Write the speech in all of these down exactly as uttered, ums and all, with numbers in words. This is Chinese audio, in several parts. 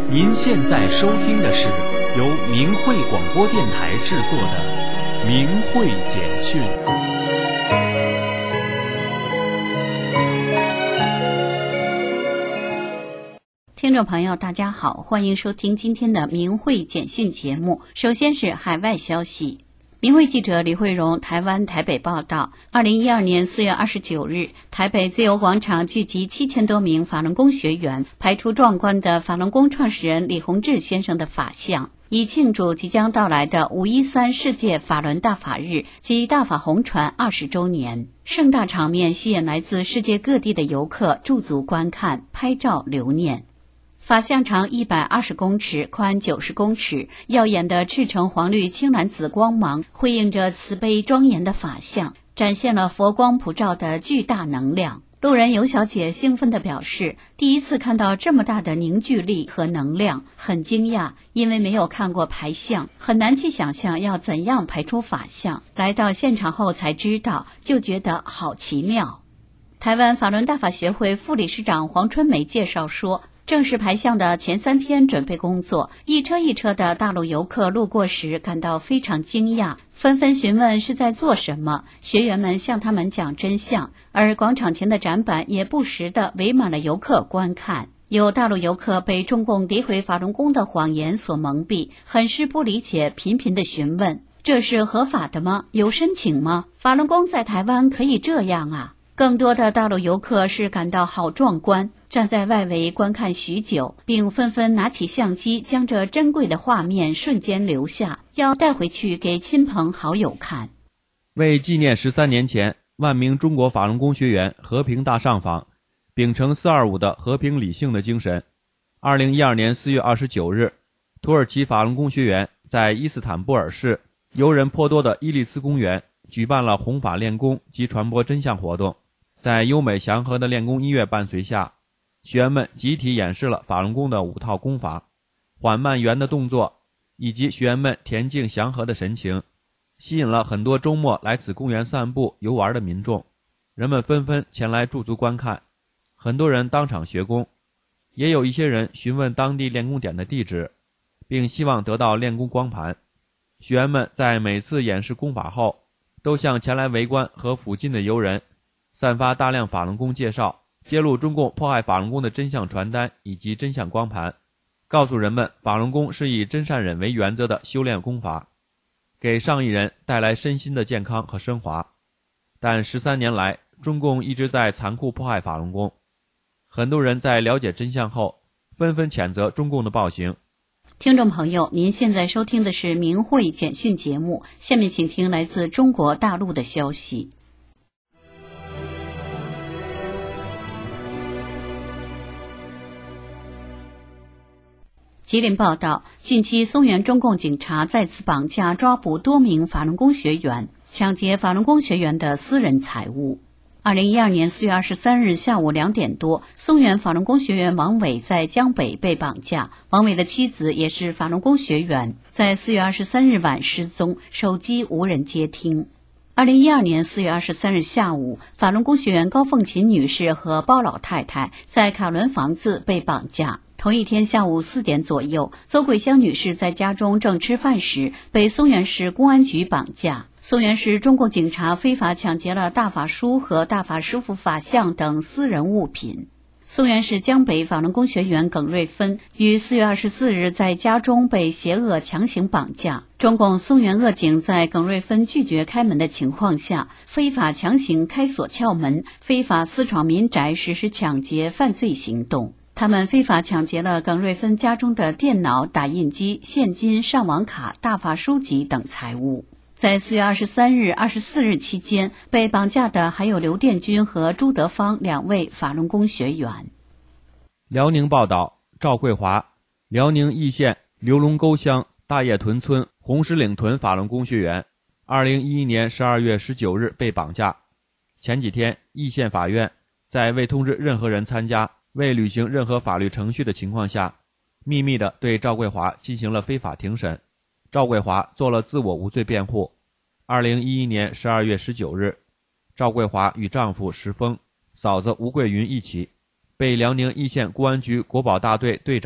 您现在收听的是由明慧广播电台制作的《明慧简讯》。 听众朋友大家好，欢迎收听今天的明慧简讯节目。首先是海外消息。明慧记者李慧荣台湾台北报道，二零一二年四月二十九日，台北自由广场聚集七千多名法轮功学员，排出壮观的法轮功创始人李洪志先生的法像，以庆祝即将到来的五一三世界法轮大法日及大法红传二十周年。盛大场面吸引来自世界各地的游客驻足观看、拍照留念。法像长一百二十公尺，宽九十公尺，耀眼的赤橙黄绿青蓝紫光芒辉映着慈悲庄严的法像，展现了佛光普照的巨大能量。路人尤小姐兴奋地表示，第一次看到这么大的凝聚力和能量，很惊讶，因为没有看过排像，很难去想象要怎样排出法像。来到现场后才知道，就觉得好奇妙。台湾法轮大法学会副理事长黄春梅介绍说，正式排像的前三天准备工作，一车一车的大陆游客路过时感到非常惊讶，纷纷询问是在做什么。学员们向他们讲真相，而广场前的展板也不时地围满了游客观看。有大陆游客被中共诋毁法轮功的谎言所蒙蔽，很是不理解，频频地询问：这是合法的吗？有申请吗？法轮功在台湾可以这样啊？更多的大陆游客是感到好壮观，站在外围观看许久，并纷纷拿起相机，将这珍贵的画面瞬间留下，要带回去给亲朋好友看。 为纪念十三年前万名中国法轮功学员和平大上访，秉承四二五的和平理性的精神，二零一二年四月二十九日，土耳其法轮功学员在伊斯坦布尔市游人颇多的伊利斯公园举办了弘法练功及传播真相活动。在优美祥和的练功音乐伴随下，学员们集体演示了法轮功的五套功法，缓慢圆的动作以及学员们恬静祥和的神情，吸引了很多周末来此公园散步游玩的民众。人们纷纷前来驻足观看，很多人当场学功，也有一些人询问当地练功点的地址，并希望得到练功光盘。学员们在每次演示功法后，都向前来围观和附近的游人散发大量法轮功介绍，揭露中共迫害法轮功的真相传单以及真相光盘，告诉人们法轮功是以真善忍为原则的修炼功法，给上亿人带来身心的健康和升华。但十三年来，中共一直在残酷迫害法轮功，很多人在了解真相后，纷纷谴责中共的暴行。 听众朋友，您现在收听的是明慧简讯节目，下面请听来自中国大陆的消息。吉林报道，近期松原中共警察再次绑架抓捕多名法轮功学员，抢劫法轮功学员的私人财物。二零一二年四月二十三日下午两点多，松原法轮功学员王伟在江北被绑架，王伟的妻子也是法轮功学员，在四月二十三日晚失踪，手机无人接听。二零一二年四月二十三日下午，法轮功学员高凤琴女士和包老太太在卡伦房子被绑架。同一天下午四点左右，邹桂香女士在家中正吃饭时，被松原市公安局绑架。松原市中共警察非法抢劫了大法书和大法师父法像等私人物品。松原市江北法轮功学员耿瑞芬于四月二十四日在家中被邪恶强行绑架。中共松原恶警在耿瑞芬拒绝开门的情况下，非法强行开锁撬门，非法私闯民宅实施抢劫犯罪行动。他们非法抢劫了耿瑞芬家中的电脑、打印机、现金、上网卡、大法书籍等财物。在四月二十三日、二十四日期间，被绑架的还有刘殿军和朱德芳两位法轮功学员。 辽宁报道，赵桂华，辽宁义县刘龙沟乡大叶屯村红石岭屯法轮功学员，二零一一年十二月十九日被绑架。前几天，义县法院在未通知任何人参加、未履行任何法律程序的情况下，秘密地对赵桂华进行了非法庭审。赵桂华做了自我无罪辩护。二零一一年十二月十九日，赵桂华与丈夫石峰、嫂子吴桂云一起被辽宁义县公安局国保大队队长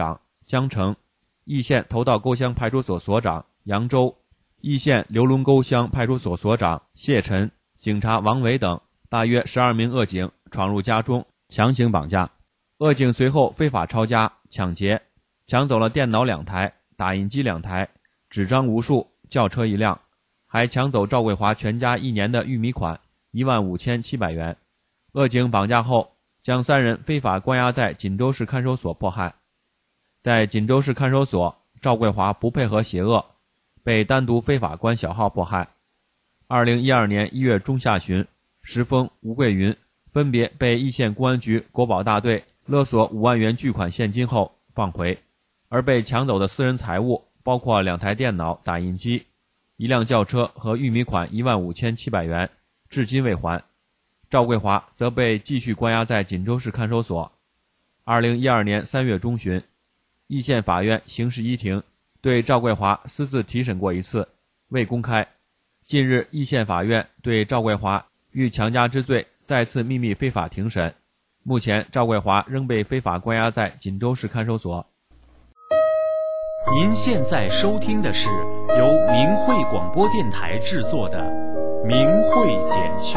江城，易县头道沟乡派出所所长杨周，易县刘龙沟乡派出所所长谢晨，警察王伟等大约十二名恶警闯入家中强行绑架。恶警随后非法抄家、抢劫，抢走了电脑两台、打印机两台、纸张无数、轿车一辆，还抢走赵桂华全家一年的玉米款一万五千七百元。恶警绑架后，将三人非法关押在锦州市看守所迫害。在锦州市看守所，赵桂华不配合协恶，被单独非法关小号迫害。二零一二年一月中下旬，石峰、吴桂云分别被易县公安局国保大队勒索五万元巨款现金后放回，而被抢走的私人财物包括两台电脑、打印机、一辆轿车和玉米款一万五千七百元，至今未还。赵桂华则被继续关押在锦州市看守所。二零一二年三月中旬，易县法院刑事一庭对赵桂华私自提审过一次，未公开。近日，易县法院对赵桂华遇强加之罪再次秘密非法庭审。目前，赵桂华仍被非法关押在锦州市看守所。 您现在收听的是由明慧广播电台制作的《明慧简讯》。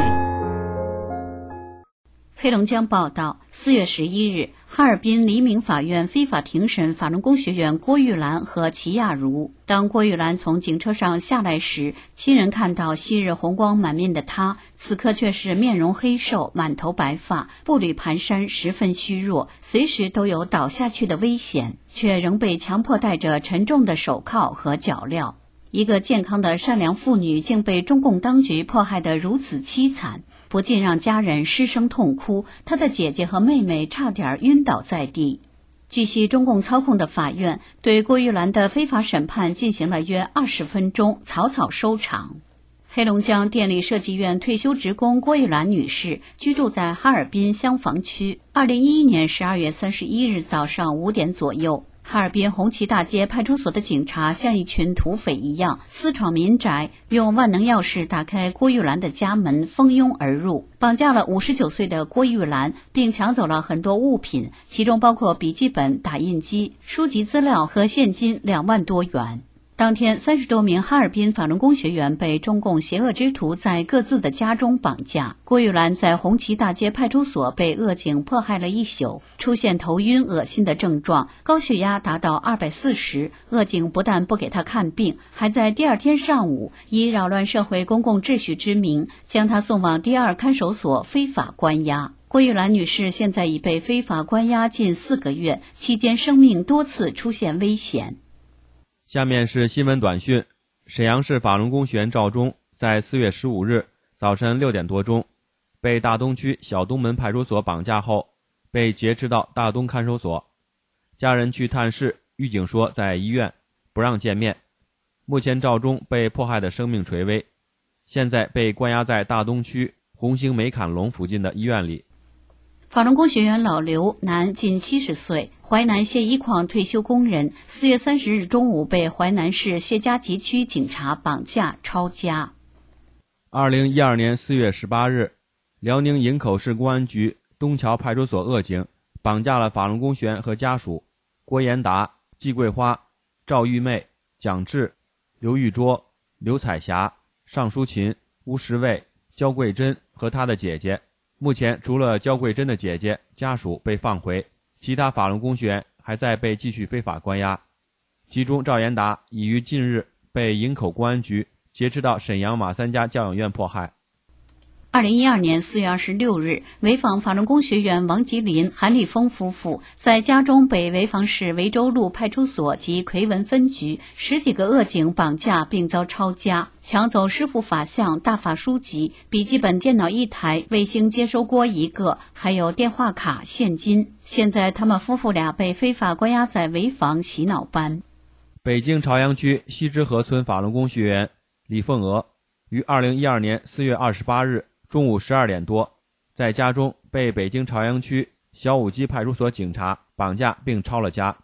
黑龙江报道，四月十一日，哈尔滨黎明法院非法庭审法轮功学员郭玉兰和齐亚茹。当郭玉兰从警车上下来时，亲人看到昔日红光满面的她，此刻却是面容黑瘦，满头白发，步履蹒跚，十分虚弱，随时都有倒下去的危险，却仍被强迫戴着沉重的手铐和脚镣。一个健康的善良妇女竟被中共当局迫害得如此凄惨，不禁让家人失声痛哭，她的姐姐和妹妹差点晕倒在地。据悉，中共操控的法院对郭玉兰的非法审判进行了约二十分钟，草草收场。黑龙江电力设计院退休职工郭玉兰女士居住在哈尔滨厢房区。二零一一年十二月三十一日早上五点左右，哈尔滨红旗大街派出所的警察像一群土匪一样私闯民宅，用万能钥匙打开郭玉兰的家门，蜂拥而入，绑架了五十九岁的郭玉兰，并抢走了很多物品，其中包括笔记本、打印机、书籍资料和现金两万多元。当天，三十多名哈尔滨法轮功学员被中共邪恶之徒在各自的家中绑架。郭玉兰在红旗大街派出所被恶警迫害了一宿，出现头晕恶心的症状，高血压达到二百四十。恶警不但不给她看病，还在第二天上午以扰乱社会公共秩序之名，将她送往第二看守所非法关押。郭玉兰女士现在已被非法关押近四个月，期间生命多次出现危险。 下面是新闻短讯。沈阳市法轮功学员赵忠在四月十五日早晨六点多钟被大东区小东门派出所绑架后，被劫持到大东看守所。家人去探视，狱警说在医院，不让见面。目前赵忠被迫害的生命垂危，现在被关押在大东区红星美坎隆附近的医院里。 法轮功学员老刘，男，近七十岁，淮南谢一矿退休工人。四月三十日中午被淮南市谢家集区警察绑架抄家。 二零一二年四月十八日，辽宁营口市公安局东桥派出所恶警绑架了法轮功学员和家属郭延达、季桂花、赵玉妹、蒋志、刘玉卓、刘彩霞、尚淑琴、吴石卫、焦桂珍和他的姐姐。目前除了焦桂珍的姐姐家属被放回，其他法轮功学员还在被继续非法关押。其中赵延达已于近日被营口公安局劫持到沈阳马三家教养院迫害。 二零一二年四月二十六日，潍坊法轮功学员王吉林、韩立峰夫妇在家中被潍坊市潍州路派出所及奎文分局十几个恶警绑架，并遭抄家，抢走师父法像、大法书籍、笔记本电脑一台、卫星接收锅一个，还有电话卡、现金。现在他们夫妇俩被非法关押在潍坊洗脑班。 北京朝阳区西直河村法轮功学员李凤娥于二零一二年四月二十八日中午十二点多，在家中被北京朝阳区小武基派出所警察绑架并抄了家。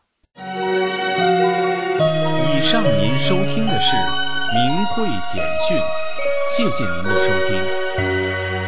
以上您收听的是明慧简讯，谢谢您的收听。